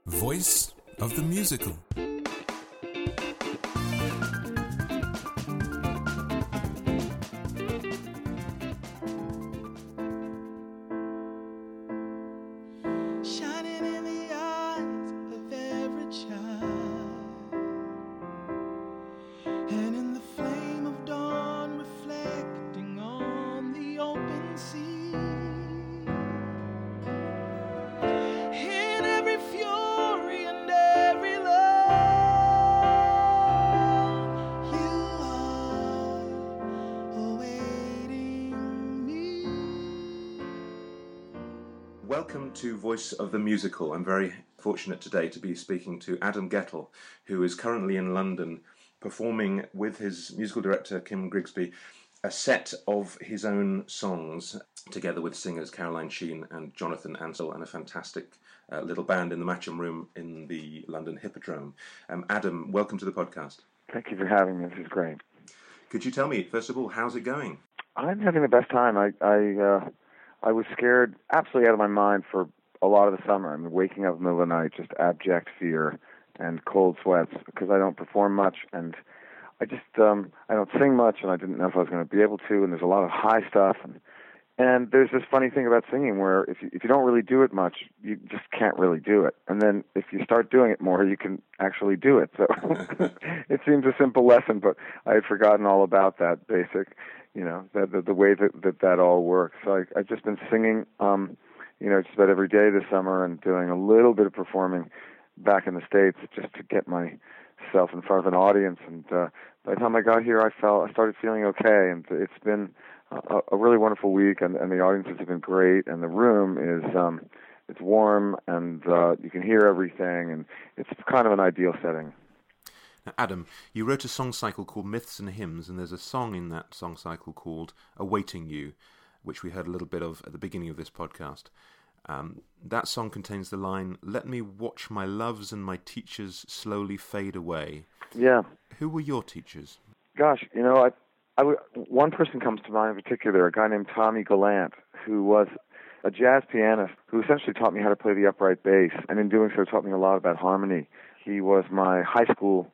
Voice of the musical. Shining in the eyes of every child, and in the flame of dawn reflecting on the open sea. In every fury and every love, you are awaiting me. Welcome to Voice of the Musical. I'm very fortunate today to be speaking to Adam Gettle, who is currently in London performing with his musical director Kim Grigsby a set of his own songs, together with singers Caroline Sheen and Jonathan Ansell and a fantastic little band in the Matcham Room in the London Hippodrome. Adam, welcome to the podcast. Thank you for having me. This is great. Could you tell me, first of all, how's it going? I'm having the best time. I was scared absolutely out of my mind for a lot of the summer. I mean, waking up in the middle of the night, just abject fear and cold sweats because I don't perform much and I just I don't sing much, and I didn't know if I was going to be able to. And there's a lot of high stuff, and there's this funny thing about singing where if you don't really do it much, you just can't really do it. And then if you start doing it more, you can actually do it. So it seems a simple lesson, but I had forgotten all about that basic, the way that all works. So I've just been singing, just about every day this summer and doing a little bit of performing back in the States just to get myself in front of an audience. And by the time I got here, I started feeling okay, and it's been a really wonderful week, and the audiences have been great, and the room is it's warm, and you can hear everything, and it's kind of an ideal setting. Now, Adam, you wrote a song cycle called Myths and Hymns, and there's a song in that song cycle called Awaiting You, which we heard a little bit of at the beginning of this podcast. That song contains the line, "Let me watch my loves and my teachers slowly fade away." Yeah. Who were your teachers? Gosh, one person comes to mind in particular, a guy named Tommy Gallant, who was a jazz pianist who essentially taught me how to play the upright bass, and in doing so taught me a lot about harmony. He was my high school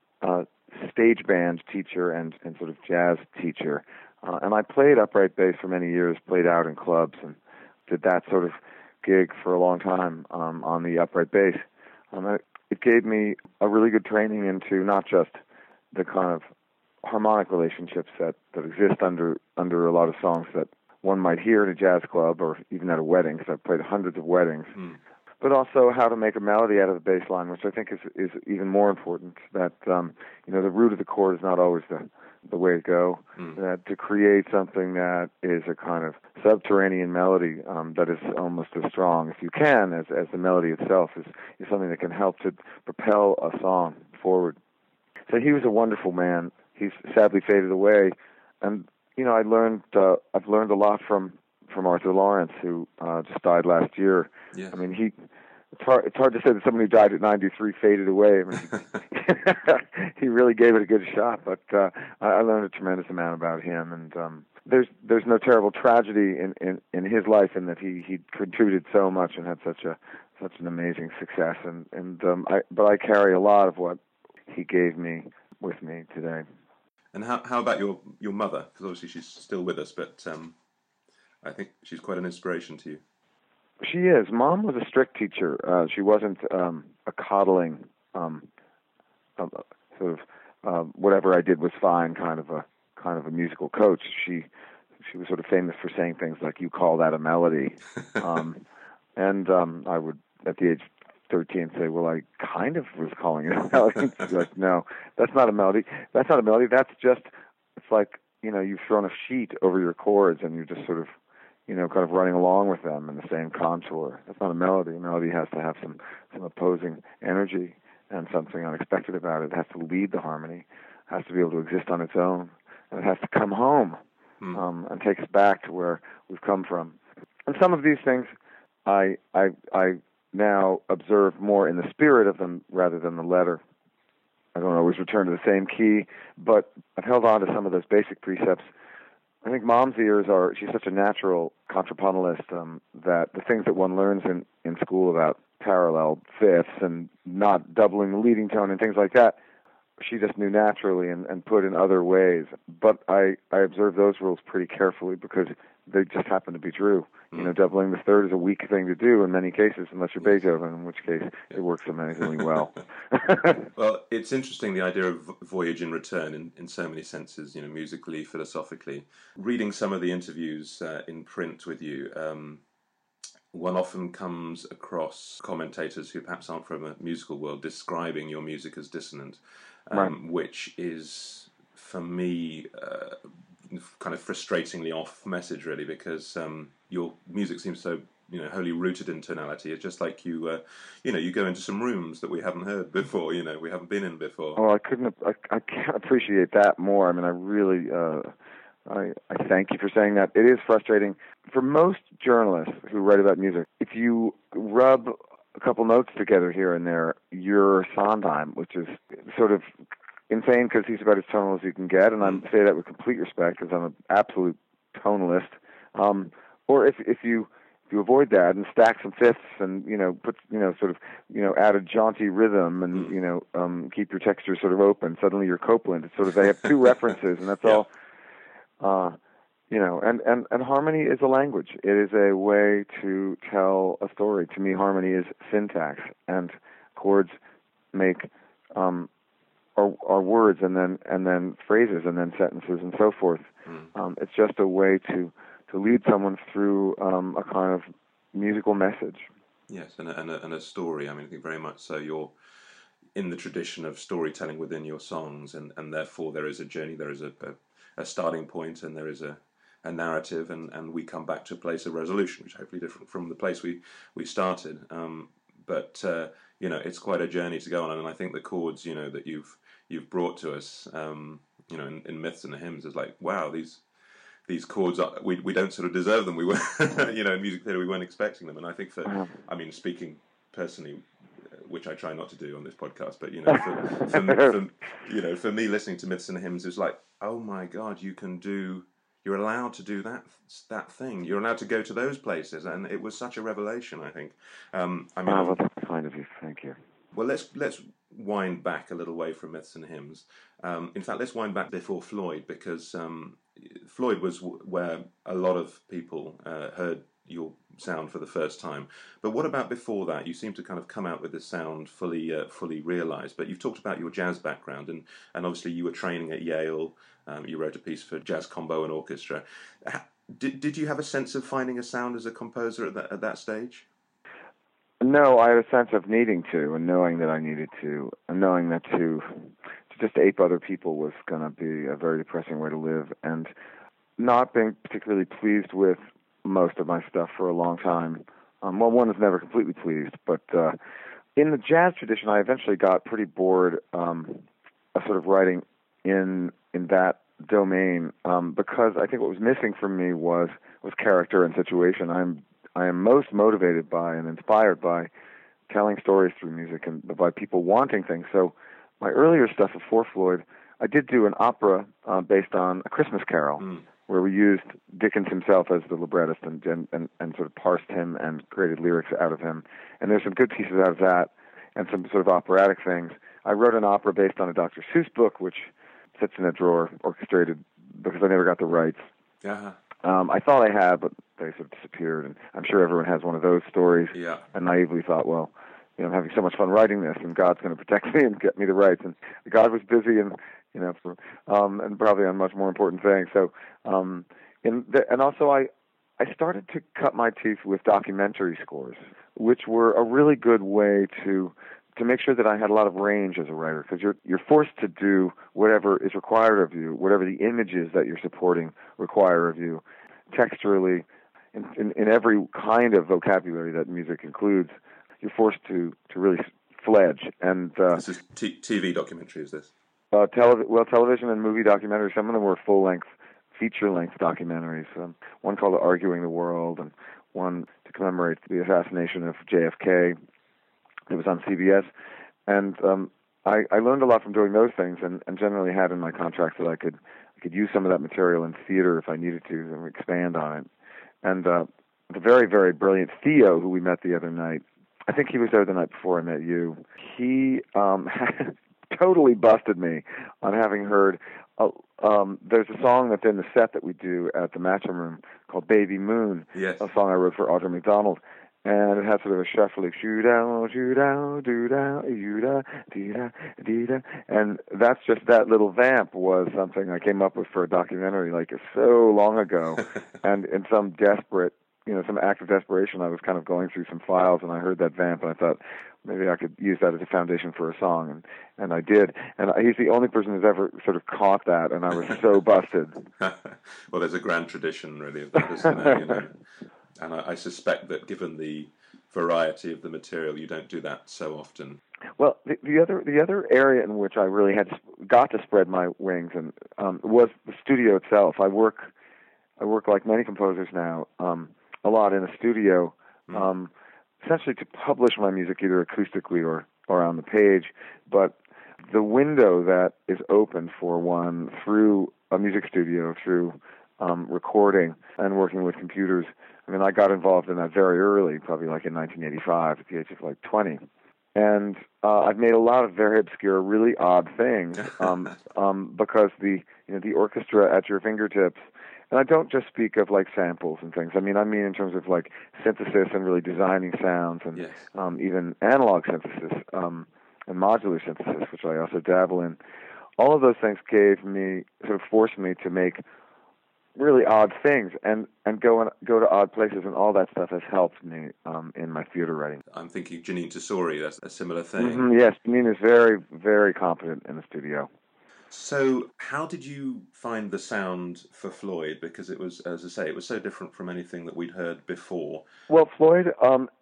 stage band teacher and sort of jazz teacher, and I played upright bass for many years, played out in clubs, and did that sort of gig for a long time on the upright bass. It gave me a really good training into not just the kind of harmonic relationships that exist under a lot of songs that one might hear in a jazz club or even at a wedding, because I've played hundreds of weddings, but also how to make a melody out of the bass line, which I think is even more important, that the root of the chord is not always the way to go, that to create something that is a kind of subterranean melody that is almost as strong, if you can, as the melody itself, is something that can help to propel a song forward. So he was a wonderful man. He's sadly faded away, and I've learned a lot from Arthur Lawrence, who just died last year. Yeah. I mean, it's hard to say that someone who died at 93 faded away. I mean, he really gave it a good shot, but I learned a tremendous amount about him, and there's no terrible tragedy in his life in that he contributed so much and had such an amazing success, but I carry a lot of what he gave me with me today. And how about your mother? Because obviously she's still with us, but I think she's quite an inspiration to you. She is. Mom was a strict teacher. She wasn't a coddling, whatever I did was fine kind of a musical coach. She was sort of famous for saying things like, "You call that a melody," and I would at the age 13 say, "Well, I kind of was calling it a melody." She's like, "No, that's not a melody. That's not a melody. That's just, it's like, you've thrown a sheet over your chords and you're just sort of, kind of running along with them in the same contour. That's not a melody. A melody has to have some opposing energy and something unexpected about it. It has to lead the harmony. It has to be able to exist on its own. And it has to come home and take us back to where we've come from." And some of these things I now observe more in the spirit of them rather than the letter. I don't always return to the same key, but I've held on to some of those basic precepts. I think Mom's ears she's such a natural contrapuntalist that the things that one learns in school about parallel fifths and not doubling the leading tone and things like that. She just knew naturally and put in other ways. But I observed those rules pretty carefully because they just happen to be true. You know, doubling the third is a weak thing to do in many cases, unless you're Beethoven, in which case it works amazingly well. Well, it's interesting, the idea of voyage and return in so many senses, you know, musically, philosophically. Reading some of the interviews in print with you, one often comes across commentators who perhaps aren't from a musical world describing your music as dissonant, Right. which is, for me, kind of frustratingly off message, really, because your music seems so, you know, wholly rooted in tonality. It's just like you go into some rooms that we haven't heard before, you know, we haven't been in before. Oh, I can't appreciate that more. I mean, I really, I thank you for saying that. It is frustrating for most journalists who write about music. If you rub a couple notes together here and there, you're Sondheim, which is sort of insane because he's about as tonal as you can get, and I say that with complete respect because I'm an absolute tonalist. Or if you avoid that and stack some fifths and put sort of add a jaunty rhythm and keep your texture sort of open, suddenly you're Copland. It's sort of, they have two references and that's all. And harmony is a language. It is a way to tell a story. To me, harmony is syntax, and chords make are words and then phrases and then sentences and so forth. It's just a way to lead someone through a kind of musical message. Yes, and a story. I mean, I think very much so. You're in the tradition of storytelling within your songs, and therefore there is a journey, there is a starting point, and there is a narrative, and we come back to a place of resolution, which is hopefully different from the place we started. But it's quite a journey to go on, and I think the chords, that you've brought to us, in Myths and Hymns, is like, wow, these chords we don't sort of deserve them. We were, in music theory we weren't expecting them, and I think speaking personally, which I try not to do on this podcast, but for me, listening to Myths and Hymns is like, oh my God, you're allowed to do that thing. You're allowed to go to those places, and it was such a revelation, I think. Well, that's kind of you. Thank you. Well, let's wind back a little way from Myths and Hymns. In fact, let's wind back before Floyd, because Floyd was where a lot of people heard your sound for the first time. But what about before that? You seem to kind of come out with this sound fully realised. But you've talked about your jazz background, and obviously you were training at Yale. You wrote a piece for Jazz Combo and Orchestra. Did you have a sense of finding a sound as a composer at that stage? No, I had a sense of needing to, and knowing that I needed to, and knowing that to just ape other people was going to be a very depressing way to live, and not being particularly pleased with most of my stuff for a long time. One is never completely pleased, but in the jazz tradition, I eventually got pretty bored of sort of writing in that domain, because I think what was missing for me was character and situation. I am most motivated by and inspired by telling stories through music and by people wanting things. So my earlier stuff before Floyd, I did do an opera based on A Christmas Carol, where we used Dickens himself as the librettist and sort of parsed him and created lyrics out of him. And there's some good pieces out of that and some sort of operatic things. I wrote an opera based on a Dr. Seuss book, which sits in a drawer, orchestrated, because I never got the rights. Uh-huh. I thought I had, but they sort of disappeared. And I'm sure everyone has one of those stories. Yeah. And naively thought, well, I'm having so much fun writing this, and God's going to protect me and get me the rights. And God was busy, and and probably on much more important things. So, and also I started to cut my teeth with documentary scores, which were a really good way to make sure that I had a lot of range as a writer, because you're forced to do whatever is required of you, whatever the images that you're supporting require of you, texturally, in every kind of vocabulary that music includes. You're forced to really fledge. And this is TV documentary, is this? Television and movie documentaries. Some of them were full-length, feature-length documentaries. One called "Arguing the World," and one to commemorate the assassination of JFK. It was on CBS, and I learned a lot from doing those things, and generally had in my contract that I could use some of that material in theater if I needed to, and expand on it. And the very, very brilliant Theo, who we met the other night, I think he was there the night before I met you. He totally busted me on having heard. There's a song that's in the set that we do at the Matchroom Room called "Baby Moon," Yes. a song I wrote for Audra McDonald, and it has sort of a shuffling shoo down, shoo down, do down, you da, dee da, dee da, and that's just that little vamp was something I came up with for a documentary like so long ago, and in some desperate, some act of desperation, I was kind of going through some files and I heard that vamp and I thought maybe I could use that as a foundation for a song, and I did. And he's the only person who's ever sort of caught that, and I was so busted. Well, there's a grand tradition, really, of that, isn't there? And I suspect that given the variety of the material, you don't do that so often. Well, the other area in which I really got to spread my wings and was the studio itself. I work like many composers now, a lot in a studio. Essentially to publish my music either acoustically or on the page, but the window that is open for one through a music studio, through recording and working with computers. I mean, I got involved in that very early, probably like in 1985 at the age of like 20. And I've made a lot of very obscure, really odd things because the orchestra at your fingertips. And I don't just speak of like samples and things. I mean in terms of like synthesis and really designing sounds and yes. Even analog synthesis and modular synthesis, which I also dabble in. All of those things forced me to make really odd things and go to odd places, and all that stuff has helped me in my theater writing. I'm thinking Janine Tesori, that's a similar thing. Mm-hmm, yes, Janine is very, very competent in the studio. So how did you find the sound for Floyd? Because it was, as I say, it was so different from anything that we'd heard before. Well, Floyd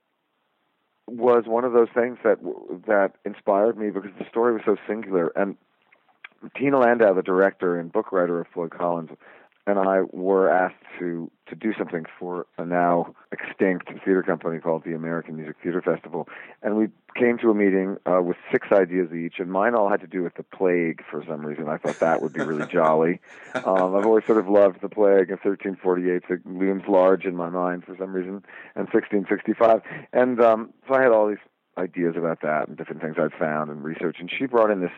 was one of those things that inspired me because the story was so singular. And Tina Landau, the director and book writer of Floyd Collins, and I were asked to do something for a now extinct theater company called the American Music Theater Festival. And we came to a meeting with 6 ideas each, and mine all had to do with the plague for some reason. I thought that would be really jolly. I've always sort of loved the plague of 1348. It looms large in my mind for some reason, and 1665. And so I had all these ideas about that and different things I'd found and research. And she brought in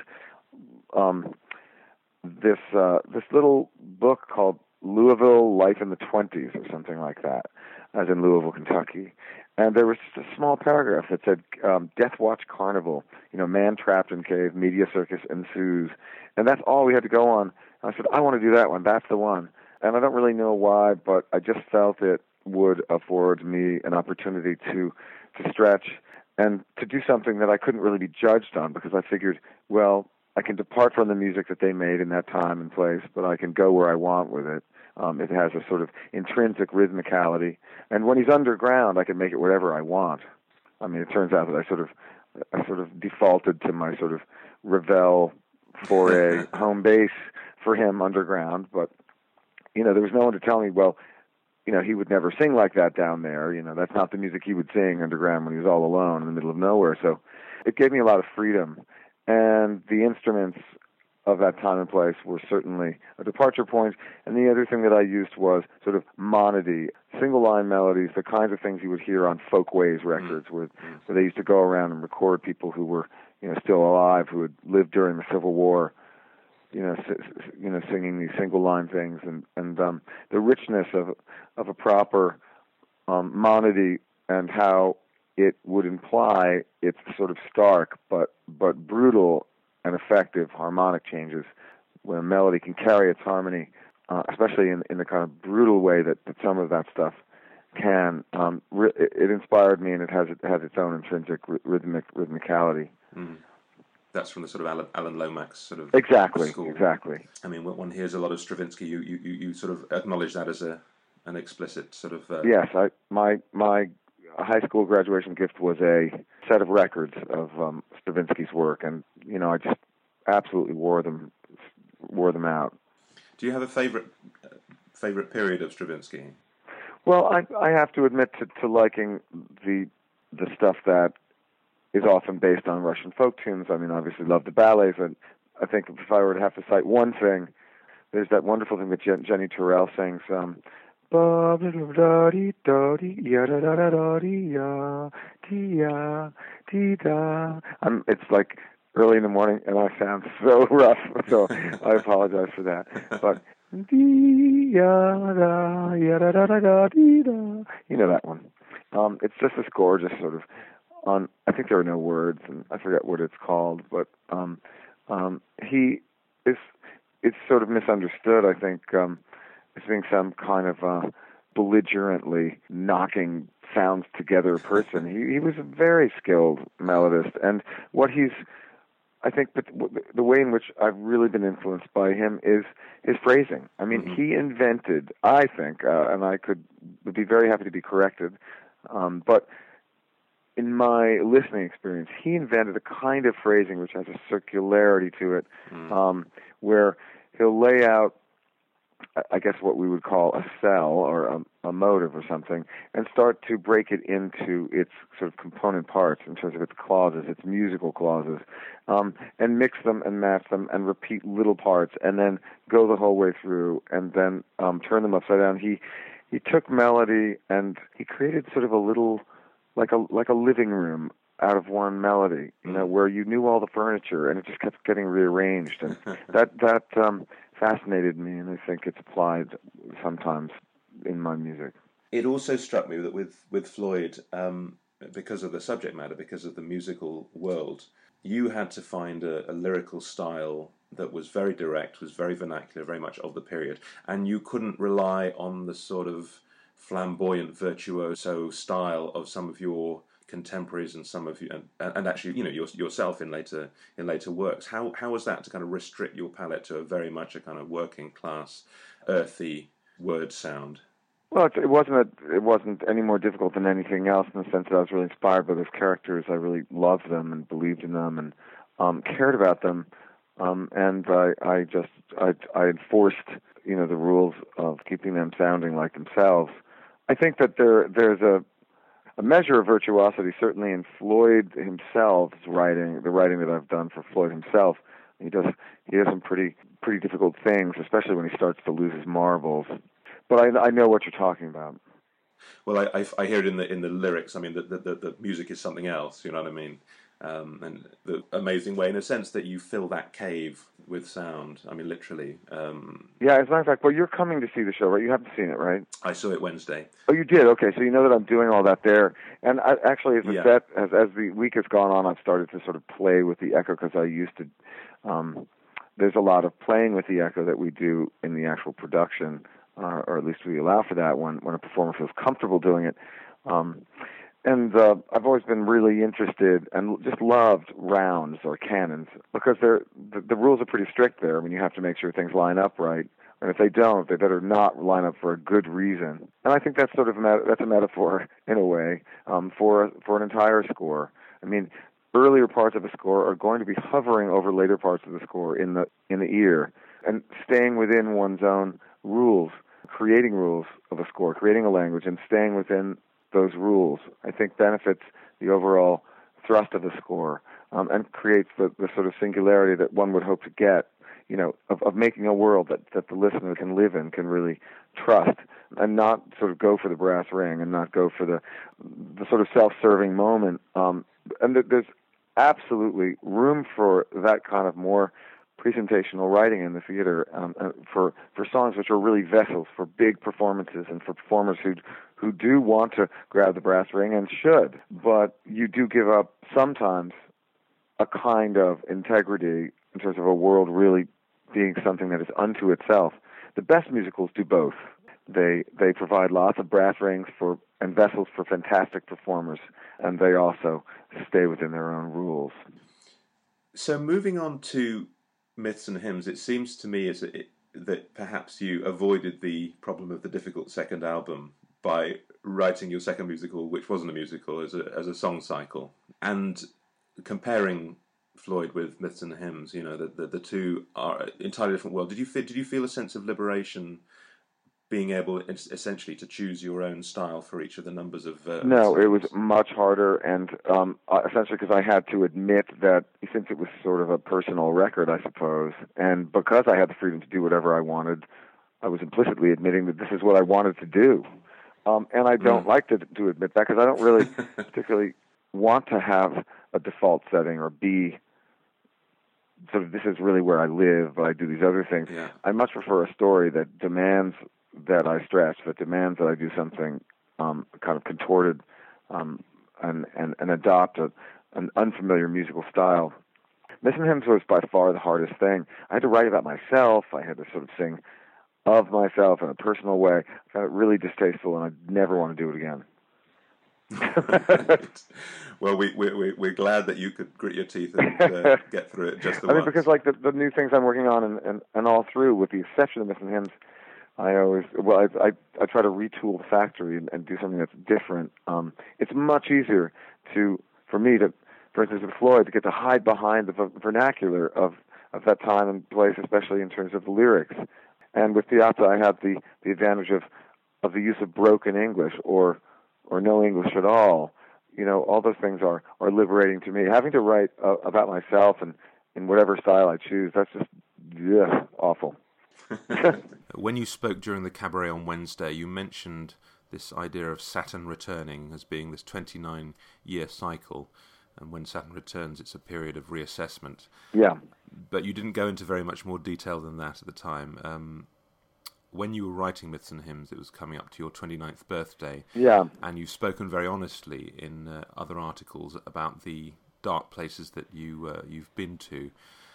this little book called Louisville Life in the 20s or something like that, as in Louisville, Kentucky. And there was just a small paragraph that said, Death Watch Carnival, man trapped in cave, media circus ensues. And that's all we had to go on. And I said, I want to do that one. That's the one. And I don't really know why, but I just felt it would afford me an opportunity to stretch and to do something that I couldn't really be judged on, because I figured, well, I can depart from the music that they made in that time and place, but I can go where I want with it. It has a sort of intrinsic rhythmicality. And when he's underground, I can make it whatever I want. I mean, it turns out that I sort of defaulted to my sort of Ravel foray home base for him underground. But, there was no one to tell me, well, he would never sing like that down there. That's not the music he would sing underground when he was all alone in the middle of nowhere. So it gave me a lot of freedom. And the instruments of that time and place were certainly a departure point. And the other thing that I used was sort of monody, single-line melodies, the kinds of things you would hear on Folkways records, where they used to go around and record people who were, still alive, who had lived during the Civil War, singing these single-line things, and the richness of a proper monody and how it would imply its sort of stark but brutal and effective harmonic changes, where a melody can carry its harmony, especially in the kind of brutal way that some of that stuff can. It inspired me, and it has its own intrinsic rhythmicality. Mm. That's from the sort of Alan Lomax sort of exactly school. Exactly. I mean, when one hears a lot of Stravinsky, you sort of acknowledge that as an explicit sort of. Yes, my high school graduation gift was a set of records of Stravinsky's work, and I just absolutely wore them out. Do you have a favorite period of Stravinsky? Well, I have to admit to liking the stuff that is often based on Russian folk tunes. I mean, obviously love the ballets, and I think if I were to have to cite one thing, there's that wonderful thing that Jenny Turrell sings, ba da da dee da dee ya da da da da dee ya dee ya dee da. It's like early in the morning, and I sound so rough, so I apologize for that. But dee ya da ya da da da dee da. You know that one. It's just this gorgeous sort of I think there are no words, and I forget what it's called, but he is. It's sort of misunderstood, I think, as being some kind of belligerently knocking sounds together person. He was a very skilled melodist, and I think the way in which I've really been influenced by him is his phrasing. I mean, he invented, I think, and I would be very happy to be corrected, but in my listening experience, he invented a kind of phrasing which has a circularity to it, where he'll lay out, I guess, what we would call a cell or a motive or something, and start to break it into its sort of component parts in terms of its clauses, its musical clauses, and mix them and match them and repeat little parts, and then go the whole way through, and then turn them upside down. He took melody and he created sort of a little, like a living room out of one melody, where you knew all the furniture and it just kept getting rearranged, and that fascinated me, and I think it's applied sometimes in my music. It also struck me that with Floyd, because of the subject matter, because of the musical world, you had to find a lyrical style that was very direct, was very vernacular, very much of the period, and you couldn't rely on the sort of flamboyant virtuoso style of some of your contemporaries and some of you, and actually, yourself in later works. How was that to kind of restrict your palette to a very much a kind of working class, earthy word sound? Well, it wasn't any more difficult than anything else, in the sense that I was really inspired by those characters. I really loved them and believed in them and cared about them, and I enforced the rules of keeping them sounding like themselves. I think that there's a measure of virtuosity, certainly in Floyd himself's writing, the writing that I've done for Floyd himself. He has some pretty difficult things, especially when he starts to lose his marbles. But I know what you're talking about. Well, I hear it in the lyrics. I mean, the music is something else. You know what I mean? And the amazing way, in a sense, that you fill that cave with sound. I mean, literally. Yeah, as a matter of fact, well, you're coming to see the show, right? You haven't seen it, right? I saw it Wednesday. Oh, you did? Okay, so you know that I'm doing all that there. And actually, as the week has gone on, I've started to sort of play with the echo, because I used to. There's a lot of playing with the echo that we do in the actual production, or at least we allow for that when a performer feels comfortable doing it. And I've always been really interested and just loved rounds or canons, because the rules are pretty strict there. I mean, you have to make sure things line up right, and if they don't, they better not line up for a good reason. And I think that's sort of that's a metaphor in a way for an entire score. I mean, earlier parts of a score are going to be hovering over later parts of the score in the ear, and staying within one's own rules, creating rules of a score, creating a language, and staying within those rules, I think benefits the overall thrust of the score, and creates the sort of singularity that one would hope to get, of making a world that the listener can live in, can really trust, and not sort of go for the brass ring, and not go for the sort of self-serving moment. And there's absolutely room for that kind of more presentational writing in the theater, for songs which are really vessels for big performances, and for performers who do want to grab the brass ring, and should. But you do give up sometimes a kind of integrity in terms of a world really being something that is unto itself. The best musicals do both. They provide lots of brass rings and vessels for fantastic performers, and they also stay within their own rules. So moving on to Myths and Hymns, it seems to me that perhaps you avoided the problem of the difficult second album by writing your second musical, which wasn't a musical, as a song cycle, and comparing Floyd with Myths and Hymns. The two are entirely different worlds. Did you feel a sense of liberation, being able essentially to choose your own style for each of the numbers of No, songs? it was much harder, and essentially because I had to admit that, since it was sort of a personal record, I suppose, and because I had the freedom to do whatever I wanted, I was implicitly admitting that this is what I wanted to do. And I don't like to admit that, because I don't really particularly want to have a default setting or be sort of, this is really where I live, but I do these other things. Yeah. I much prefer a story that demands that I stretch, that demands that I do something kind of contorted, and adopt an unfamiliar musical style. Missing Hymns was by far the hardest thing. I had to write about myself. I had to sort of sing of myself in a personal way. I found it really distasteful, and I'd never want to do it again. Well, we're glad that you could grit your teeth and get through it just the once. Because like the new things I'm working on and all through, with the exception of Missing Hymns, I try to retool the factory and do something that's different. It's much easier for me to, for instance, with Floyd, to get to hide behind the vernacular of that time and place, especially in terms of the lyrics. And with Piazza, I have the advantage of the use of broken English or no English at all. You know, all those things are liberating to me. Having to write about myself and in whatever style I choose, that's just awful. When you spoke during the cabaret on Wednesday, you mentioned this idea of Saturn returning as being this 29-year cycle, and when Saturn returns, it's a period of reassessment. Yeah. But you didn't go into very much more detail than that at the time. When you were writing Myths and Hymns, it was coming up to your 29th birthday. Yeah. And you've spoken very honestly in other articles about the dark places that you've been to.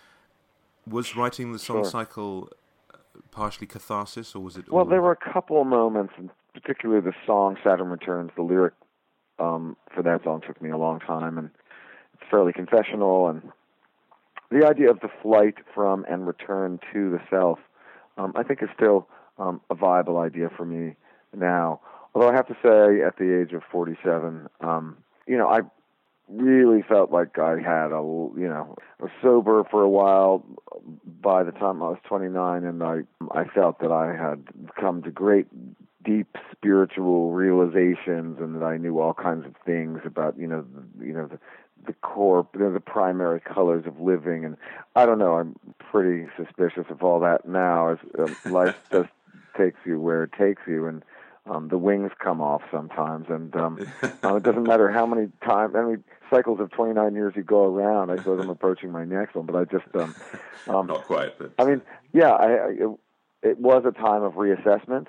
Was writing the song cycle partially catharsis, or was it all... Well, there were a couple of moments, and particularly the song Saturn Returns, the lyric for that song took me a long time, and it's fairly confessional, and the idea of the flight from and return to the self, I think is still a viable idea for me now. Although I have to say, at the age of 47, I really felt like I had I was sober for a while by the time I was 29, and I felt that I had come to great deep spiritual realizations, and that I knew all kinds of things about the core, the primary colors of living. And I don't know, I'm pretty suspicious of all that now, as life just takes you where it takes you, and the wings come off sometimes, and it doesn't matter how many cycles of 29 years you go around. I suppose I'm approaching my next one, but I just not quite. But I mean, yeah, it was a time of reassessment,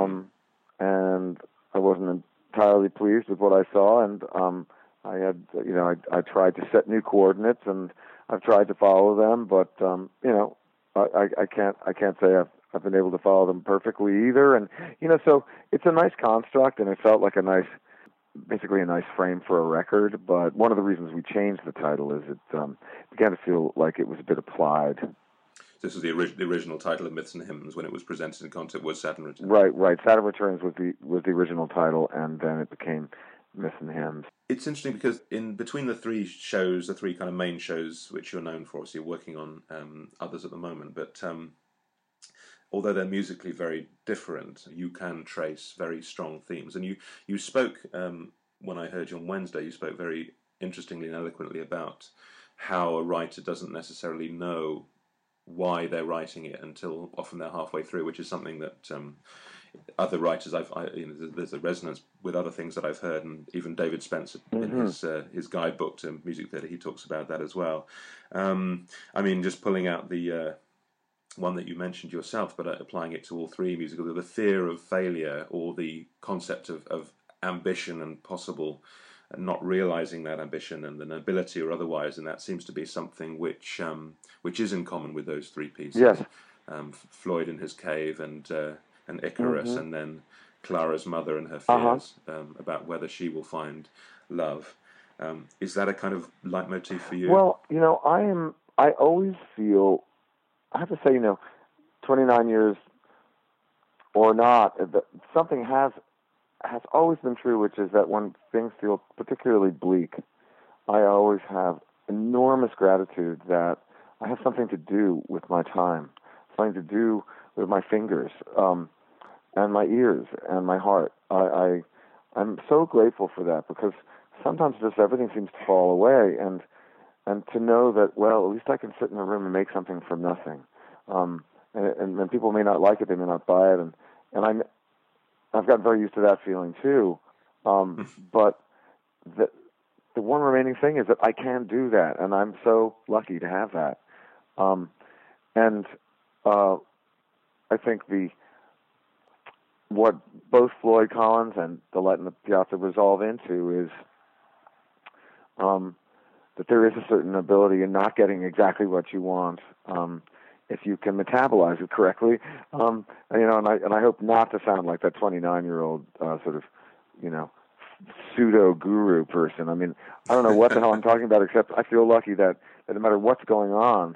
and I wasn't entirely pleased with what I saw, and I had, I tried to set new coordinates, and I've tried to follow them, but I can't say I've been able to follow them perfectly either, and so it's a nice construct, and it felt like basically a nice frame for a record. But one of the reasons we changed the title is it began to feel like it was a bit applied. This was the original title of Myths and Hymns when it was presented in concert, was Saturn Returns. Right. Saturn Returns was the original title, and then it became Myths and Hymns. It's interesting because in between the three shows, the three kind of main shows which you're known for, so you're working on others at the moment, but although they're musically very different, you can trace very strong themes. And you spoke, when I heard you on Wednesday, you spoke very interestingly and eloquently about how a writer doesn't necessarily know why they're writing it until often they're halfway through, which is something that other writers, there's a resonance with other things that I've heard, and even David Spencer in his guidebook to music theatre, he talks about that as well. Just pulling out the one that you mentioned yourself, but applying it to all three musicals, the fear of failure, or the concept of ambition and possible not realizing that ambition and the nobility or otherwise, and that seems to be something which is in common with those three pieces. Yes. Floyd in his cave and Icarus, and then Clara's mother and her fears about whether she will find love. Is that a kind of leitmotif for you? Well, I always feel, I have to say, 29 years or not, something has always been true, which is that when things feel particularly bleak, I always have enormous gratitude that I have something to do with my time, something to do with my fingers, and my ears and my heart. I'm so grateful for that, because sometimes just everything seems to fall away, and to know that, well, at least I can sit in a room and make something from nothing. and people may not like it, they may not buy it, and I've gotten very used to that feeling too. But the one remaining thing is that I can do that, and I'm so lucky to have that. I think what both Floyd Collins and The Light in the Piazza resolve into is that there is a certain ability in not getting exactly what you want, if you can metabolize it correctly. And I hope not to sound like that 29-year-old sort of, pseudo guru person. I mean, I don't know what the hell I'm talking about, except I feel lucky that no matter what's going on,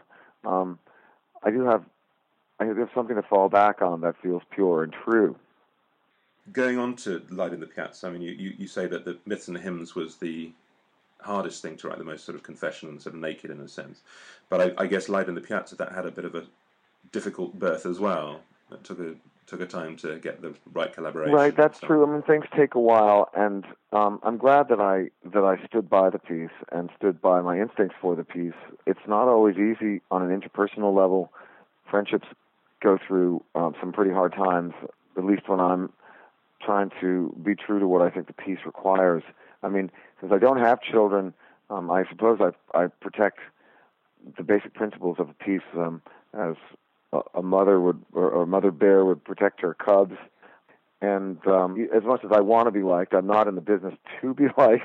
I do have something to fall back on that feels pure and true. Going on to Light in the Piazza, I mean, you say that the Myths and Hymns was the hardest thing to write, the most sort of confessional and sort of naked in a sense. But I guess Light in the Piazza, that had a bit of a difficult birth as well. It took a time to get the right collaboration. Right, that's true. I mean, things take a while, and I'm glad that I stood by the piece and stood by my instincts for the piece. It's not always easy on an interpersonal level. Friendships go through some pretty hard times, at least when I'm trying to be true to what I think the piece requires. I mean, since I don't have children, I suppose I protect the basic principles of a piece as a mother would, or a mother bear would protect her cubs. And as much as I want to be liked, I'm not in the business to be liked.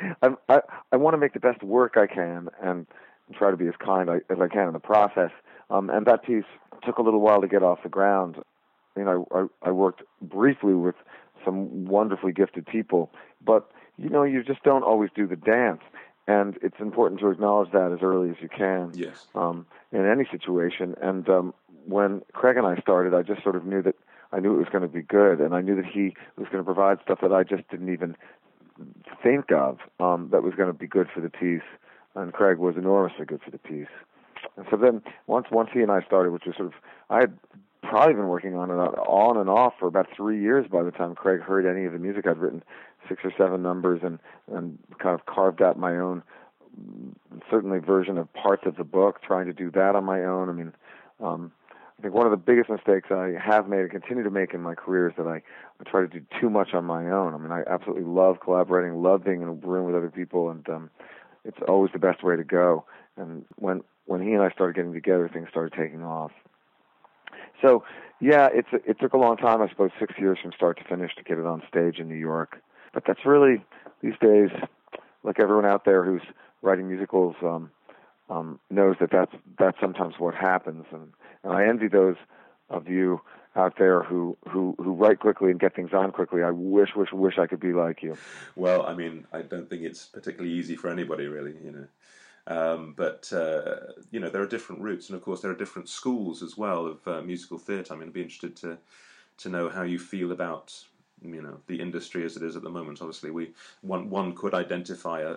I want to make the best work I can and try to be as kind as I can in the process. And that piece took a little while to get off the ground. I worked briefly with some wonderfully gifted people, but you just don't always do the dance, and it's important to acknowledge that as early as you can. Yes. In any situation. And when Craig and I started, I just sort of knew that I knew it was going to be good, and I knew that he was going to provide stuff that I just didn't even think of that was going to be good for the piece, and Craig was enormously good for the piece. And so then once he and I started, which was sort of, I had probably been working on and off for about 3 years by the time Craig heard any of the music. I'd written 6 or 7 numbers and kind of carved out my own, certainly version of parts of the book, trying to do that on my own. I mean, I think one of the biggest mistakes I have made and continue to make in my career is that I try to do too much on my own. I mean, I absolutely love collaborating, love being in a room with other people, and it's always the best way to go. And when he and I started getting together, things started taking off. So, yeah, it took a long time, I suppose 6 years from start to finish to get it on stage in New York. But that's really, these days, like everyone out there who's writing musicals knows that that's sometimes what happens. And I envy those of you out there who write quickly and get things on quickly. I wish I could be like you. Well, I mean, I don't think it's particularly easy for anybody, really, But there are different routes, and of course there are different schools as well of musical theatre. I mean, I'd be interested to know how you feel about the industry as it is at the moment. Obviously, one could identify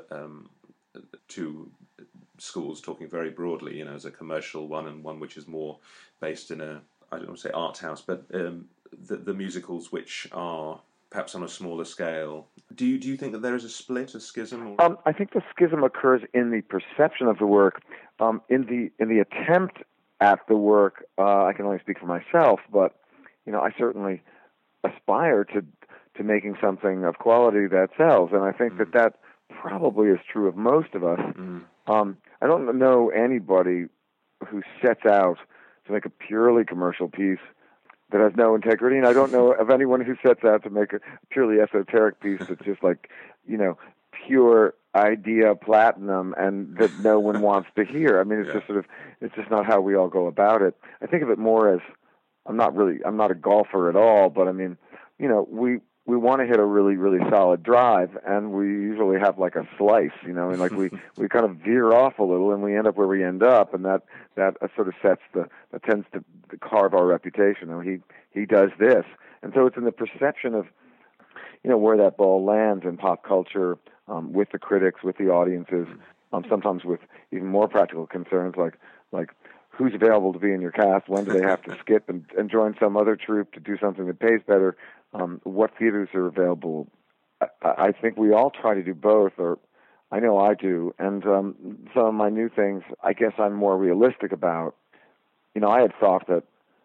two schools, talking very broadly, as a commercial one and one which is more based in I don't want to say art house, but the musicals which are perhaps on a smaller scale. Do you think that there is a split, a schism? Or? I think the schism occurs in the perception of the work. In the attempt at the work, I can only speak for myself, but I certainly aspire to making something of quality that sells, and I think that probably is true of most of us. I don't know anybody who sets out to make a purely commercial piece that has no integrity, and I don't know of anyone who sets out to make a purely esoteric piece that's just like, pure idea platinum and that no one wants to hear. I mean, it's just not how we all go about it. I think of it more as, I'm not a golfer at all, but I mean, we want to hit a really, really solid drive, and we usually have like a slice, and like we kind of veer off a little, and we end up where we end up, and that sort of that tends to carve our reputation. He does this, and so it's in the perception of, where that ball lands in pop culture, with the critics, with the audiences, sometimes with even more practical concerns like who's available to be in your cast, when do they have to skip and join some other troupe to do something that pays better. What theaters are available? I think we all try to do both, or I know I do. And some of my new things, I guess I'm more realistic about. I had thought that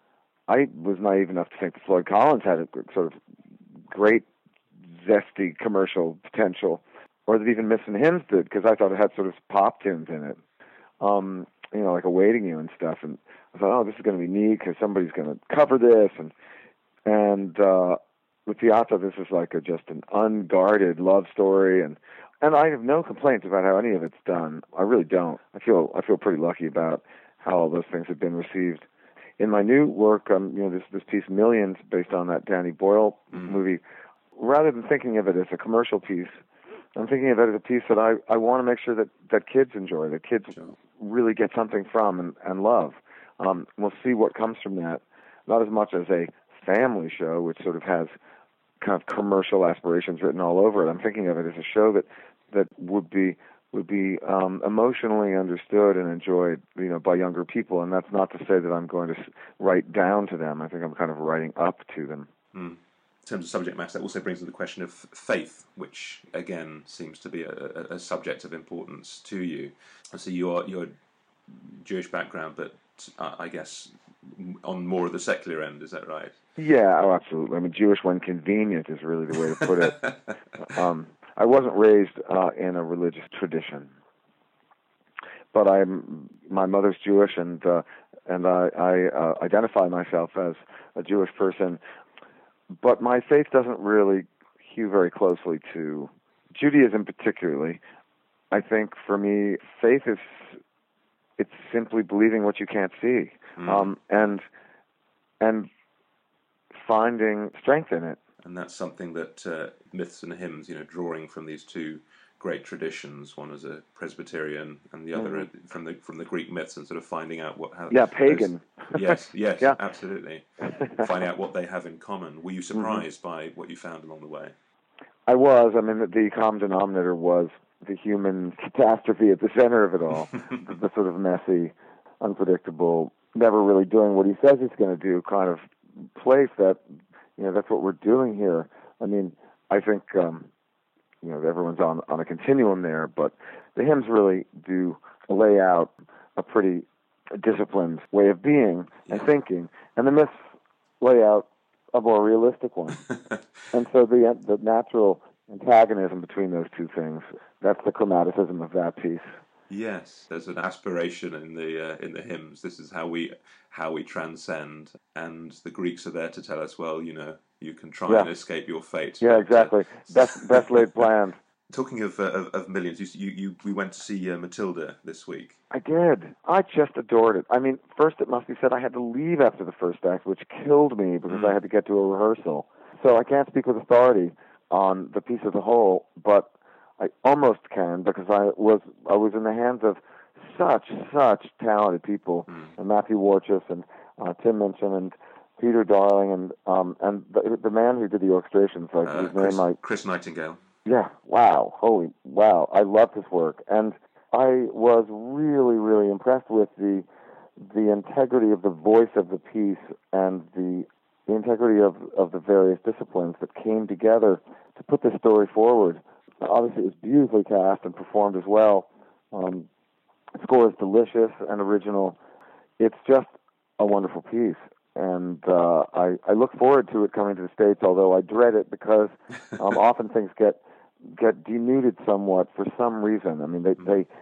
I was naive enough to think that Floyd Collins had a sort of great, zesty commercial potential, or that even Myths and Hymns did, because I thought it had sort of pop tunes in it, like Awaiting You and stuff. And I thought, oh, this is going to be neat because somebody's going to cover this. And with Piazza, this is like just an unguarded love story, and I have no complaints about how any of it's done. I really don't. I feel pretty lucky about how all those things have been received. In my new work, this piece Millions, based on that Danny Boyle movie, rather than thinking of it as a commercial piece, I'm thinking of it as a piece that I want to make sure that kids enjoy, that kids really get something from and love. We'll see what comes from that. Not as much as a family show, which sort of has kind of commercial aspirations written all over it. I'm thinking of it as a show that would be emotionally understood and enjoyed, by younger people. And that's not to say that I'm going to write down to them. I think I'm kind of writing up to them. In terms of subject matter, that also brings to the question of faith, which again seems to be a subject of importance to you. So you're Jewish background, but I guess on more of the secular end, is that right? Yeah, absolutely. I mean, Jewish when convenient is really the way to put it. I wasn't raised in a religious tradition, but my mother's Jewish, and I identify myself as a Jewish person. But my faith doesn't really hew very closely to Judaism, particularly. I think for me, faith it's simply believing what you can't see, and finding strength in it. And that's something that Myths and Hymns, drawing from these two great traditions, one as a Presbyterian and the other from the Greek myths, and sort of finding out pagan. Yes, yeah. Absolutely. Finding out what they have in common. Were you surprised by what you found along the way? I was. I mean, the common denominator was the human catastrophe at the center of it all, the sort of messy, unpredictable, never really doing what he says he's going to do kind of place that, that's what we're doing here. I mean, I think, everyone's on a continuum there, but the hymns really do lay out a pretty disciplined way of being and thinking, and the myths lay out a more realistic one. And so the natural antagonism between those two things, that's the chromaticism of that piece. Yes, there's an aspiration in the hymns. This is how we transcend, and the Greeks are there to tell us, well, you can try and escape your fate. Yeah, exactly. Best laid plans. Talking of Millions, we went to see Matilda this week. I did. I just adored it. I mean, first it must be said I had to leave after the first act, which killed me because I had to get to a rehearsal. So I can't speak with authority on the piece as a whole, but I almost can because I was in the hands of such talented people, and Matthew Warchus and Tim Minchin and Peter Darling and the man who did the orchestrations, Chris Nightingale. Yeah, wow, I loved his work, and I was really, really impressed with the integrity of the voice of the piece and the integrity of the various disciplines that came together to put this story forward. Obviously, it was beautifully cast and performed as well. The score is delicious and original. It's just a wonderful piece, and I look forward to it coming to the States, although I dread it because often things get denuded somewhat for some reason. I mean, they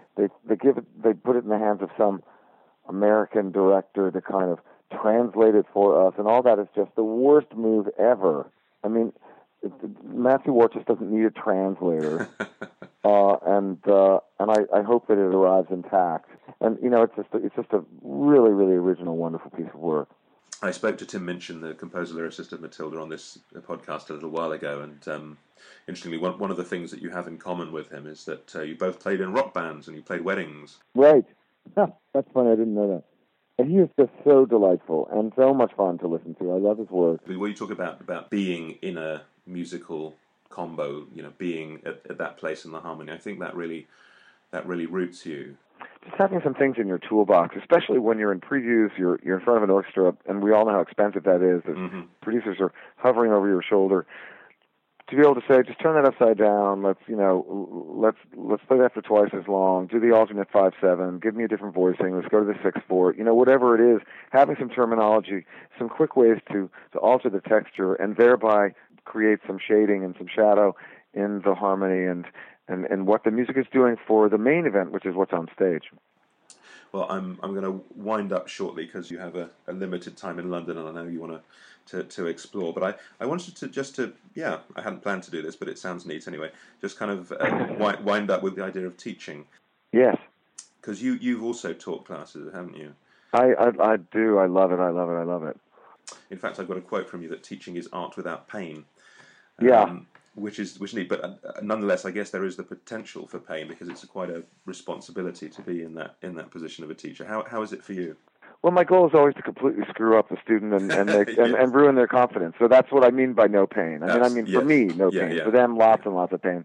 put it in the hands of some American director to kind of translate it for us, and all that is just the worst move ever. I mean, Matthew Warchus doesn't need a translator, and I hope that it arrives intact. And it's just a really, really original, wonderful piece of work. I spoke to Tim Minchin, the composer lyricist of Matilda, on this podcast a little while ago, and interestingly, one of the things that you have in common with him is that you both played in rock bands and you played weddings. Right. That's funny. I didn't know that. And he is just so delightful and so much fun to listen to. I love his work. When you talk about being in a musical combo, being at that place in the harmony, I think that really roots you. Just having some things in your toolbox, especially when you're in previews, you're in front of an orchestra, and we all know how expensive that is. Producers are hovering over your shoulder to be able to say, just turn that upside down. Let's play that for twice as long. Do the alternate 5/7. Give me a different voicing. Let's go to the 6/4. Whatever it is, having some terminology, some quick ways to alter the texture, and thereby create some shading and some shadow in the harmony and what the music is doing for the main event, which is what's on stage. Well, I'm going to wind up shortly because you have a limited time in London, and I know you want to explore. But I wanted to I hadn't planned to do this, but it sounds neat anyway. Just kind of wind up with the idea of teaching. Yes. Because you've also taught classes, haven't you? I do. I love it. In fact, I've got a quote from you that teaching is art without pain. Yeah. Which is neat, but nonetheless, I guess there is the potential for pain because it's quite a responsibility to be in that position of a teacher. How is it for you? Well, my goal is always to completely screw up the student and make, yes. and ruin their confidence. So that's what I mean by no pain. For me, no pain. Yeah. For them, lots and lots of pain.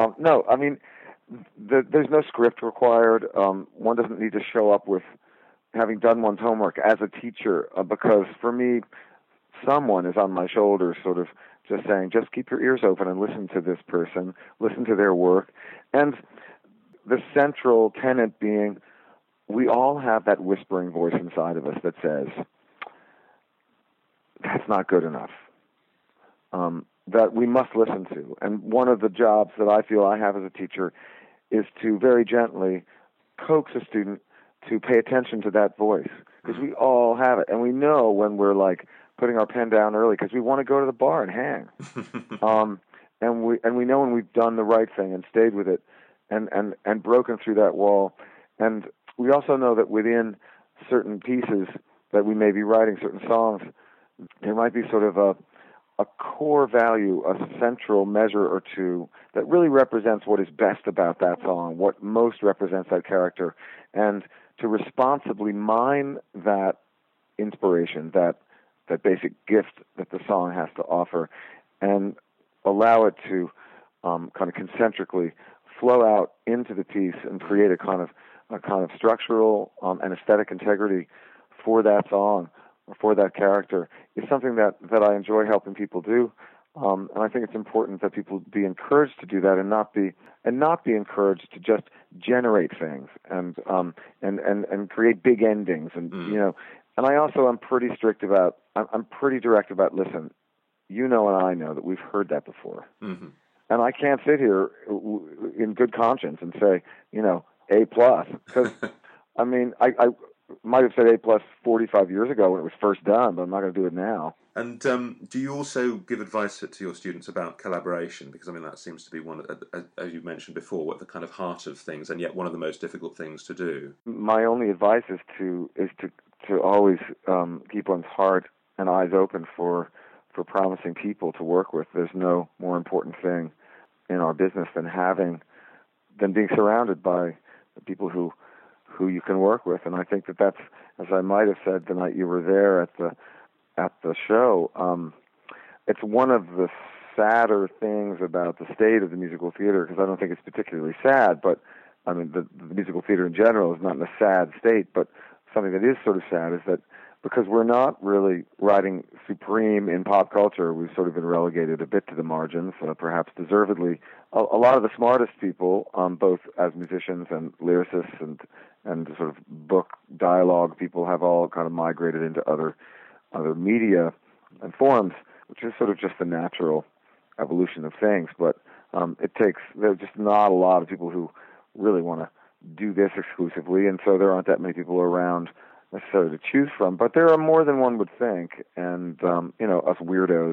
There's no script required. One doesn't need to show up with having done one's homework as a teacher because for me, someone is on my shoulders sort of just saying, just keep your ears open and listen to this person, listen to their work. And the central tenet being, we all have that whispering voice inside of us that says, that's not good enough, that we must listen to. And one of the jobs that I feel I have as a teacher is to very gently coax a student to pay attention to that voice, because we all have it. And we know when we're like putting our pen down early because we want to go to the bar and hang. And we know when we've done the right thing and stayed with it and broken through that wall. And we also know that within certain pieces that we may be writing, certain songs, there might be sort of a core value, a central measure or two that really represents what is best about that song, what most represents that character, and to responsibly mine that inspiration, that basic gift that the song has to offer, and allow it to kind of concentrically flow out into the piece and create a kind of structural and aesthetic integrity for that song or for that character is something that I enjoy helping people do. And I think it's important that people be encouraged to do that and not be encouraged to just generate things and create big endings and And I also am pretty strict about. I'm pretty direct about. Listen, and I know that we've heard that before, and I can't sit here in good conscience and say, A+, because I might have said A+ 45 years ago when it was first done, but I'm not going to do it now. And do you also give advice to your students about collaboration? Because that seems to be one, as you mentioned before, what the kind of heart of things, and yet one of the most difficult things to do. My only advice is to always keep one's heart and eyes open for promising people to work with. There's no more important thing in our business than being surrounded by people who you can work with. And I think that's, as I might have said the night you were there at the show, it's one of the sadder things about the state of the musical theater, because I don't think it's particularly sad, but the musical theater in general is not in a sad state, but something that is sort of sad is that because we're not really riding supreme in pop culture, we've sort of been relegated a bit to the margins, perhaps deservedly. A lot of the smartest people, both as musicians and lyricists and sort of book dialogue people, have all kind of migrated into other media and forms, which is sort of just the natural evolution of things. But there's just not a lot of people who really want to do this exclusively, and so there aren't that many people around necessarily to choose from. But there are more than one would think, and us weirdos.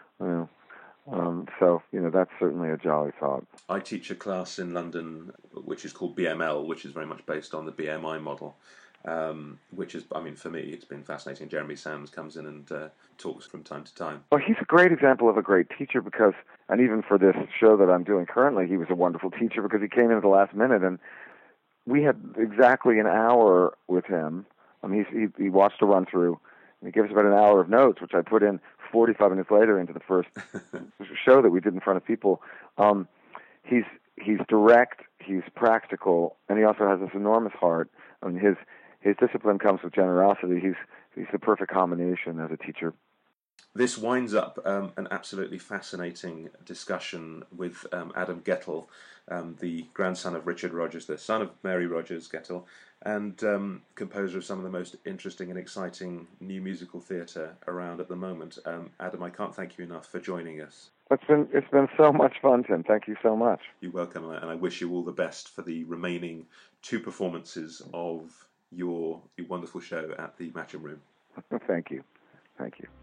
So that's certainly a jolly thought. I teach a class in London which is called BML, which is very much based on the BMI model. Which is, for me, it's been fascinating. Jeremy Sams comes in and talks from time to time. Well, he's a great example of a great teacher because, and even for this show that I'm doing currently, he was a wonderful teacher because he came in at the last minute, and we had exactly an hour with him. He watched a run through, and he gave us about an hour of notes, which I put in 45 minutes later into the first show that we did in front of people. He's direct, he's practical, and he also has this enormous heart. His discipline comes with generosity. He's the perfect combination as a teacher. This winds up an absolutely fascinating discussion with Adam Gettle, the grandson of Richard Rogers, the son of Mary Rogers Gettle, and composer of some of the most interesting and exciting new musical theatre around at the moment. Adam, I can't thank you enough for joining us. It's been so much fun, Tim. Thank you so much. You're welcome, and I wish you all the best for the remaining 2 performances of your wonderful show at the Matcham Room. Thank you. Thank you.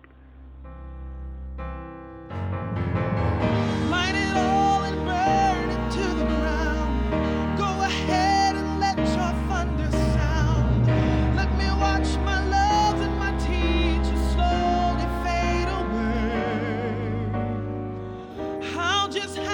Light it all and burn it to the ground. Go ahead and let your thunder sound. Let me watch my love and my teachers slowly fade away. I'll just